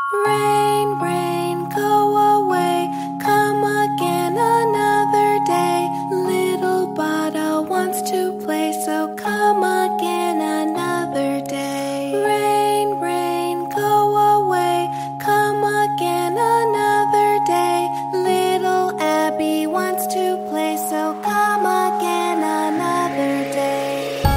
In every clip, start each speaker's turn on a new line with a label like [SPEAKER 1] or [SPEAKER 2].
[SPEAKER 1] Rain, rain, go away, come again another day. Little Bada wants to play, so come again another day. Rain, rain, go away, come again another day. Little Abby wants to play, so come again another day.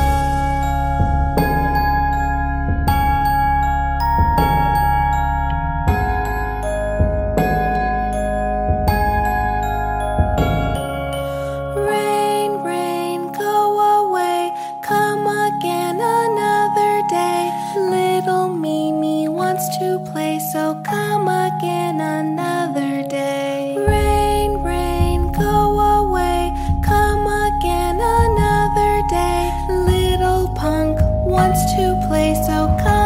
[SPEAKER 1] Rain, rain, go away, come again another day. Little Mimi wants to play, so come again another day. Rain, rain, go away, come again another day. Little Punk wants to play, so come